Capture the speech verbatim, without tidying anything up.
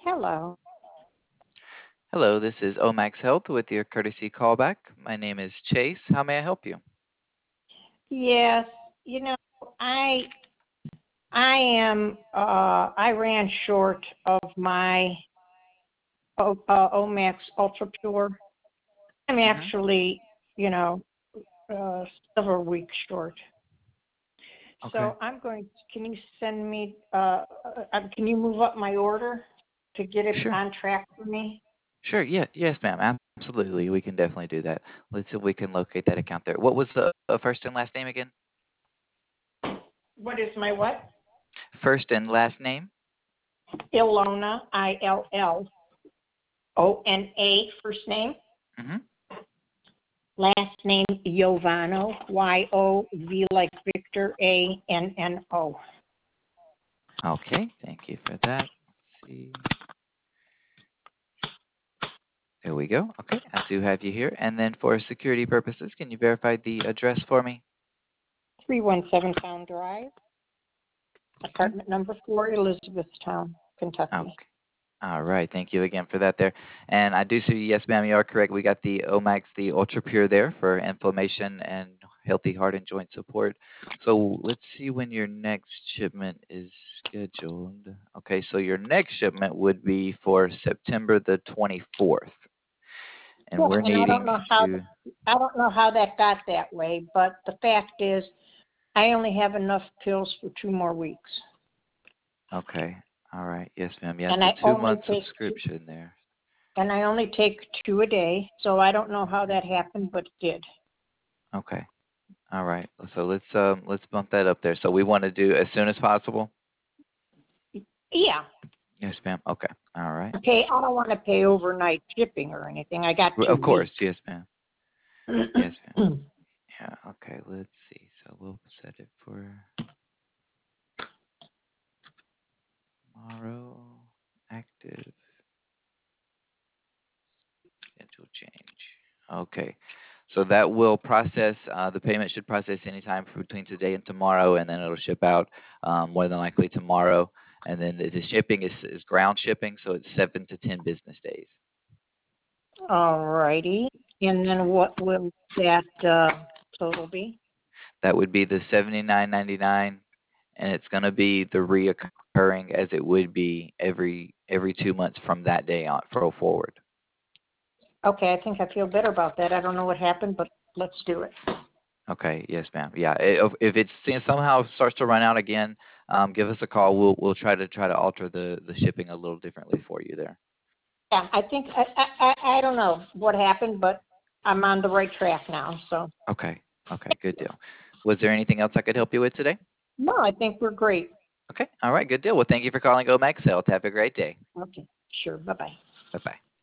Hello. Hello, this is Omax Health with your courtesy callback. My name is Chase. How may I help you? Yes, you know, I I am uh I ran short of my O- uh, Omax Ultra Pure. I'm hmm actually, you know, uh several weeks short. Okay. So I'm going can you send me uh uh, uh, can you move up my order to get it Sure. on track for me? Sure. Yeah. Yes, ma'am. Absolutely. We can definitely do that. Let's see if we can locate that account there. What was the uh, first and last name again? What is my what? First and last name? Ilona, I L L O N A first name. hmm Last name Yovano, Y O V like Victor, A N N O. Okay. Thank you for that. Let's see. There we go. Okay. I do have you here. And then for security purposes, can you verify the address for me? three one seven Pound Drive, Okay. apartment number four, Elizabethtown, Kentucky. Okay. All right. Thank you again for that there. And I do see, yes, ma'am, you are correct. We got the Omax, the Ultra Pure there for inflammation and healthy heart and joint support. So let's see when your next shipment is scheduled. Okay, so your next shipment would be for September the twenty-fourth. And Yeah, we're and I don't needing know how to, I don't know how that got that way, but the fact is, I only have enough pills for two more weeks, okay. All right. Yes, ma'am. Yeah, and it's a I two only month take two, subscription there. and I only take two a day. So I don't know how Okay. that happened, but it did. Okay. All right. So let's um let's bump that up there. So we want to do as soon as possible. Yeah. Yes, ma'am. Okay. All right. Okay. I don't want to pay overnight shipping or anything. I got R- two Of course. weeks. Yes, ma'am. Yes, ma'am. Yeah. Okay. Let's see. So we'll set it for tomorrow. Active schedule change. Okay. So that will process. Uh, the payment should process anytime between today and tomorrow, and then it'll ship out um, more than likely tomorrow. And then the, the shipping is, is ground shipping, so it's seven to ten business days. All righty. And then what will that uh, total be? That would be the seventy-nine ninety-nine, and it's going to be the reoccurring as it would be every every two months from that day on for forward. Okay, I think I feel better about that. I don't know what happened, but let's do it. Okay, yes, ma'am. Yeah, i- if, if it somehow starts to run out again, um, give us a call. We'll we'll try to try to alter the the shipping a little differently for you there. Yeah, I think I I I I don't know what happened, but I'm on the right track now. So Okay, okay, good deal. Was there anything else I could help you with today? no, I think we're great. Okay, all right, good deal. Well, thank you for calling Omax Health. Have a great day. Okay, sure. Bye bye. Bye bye.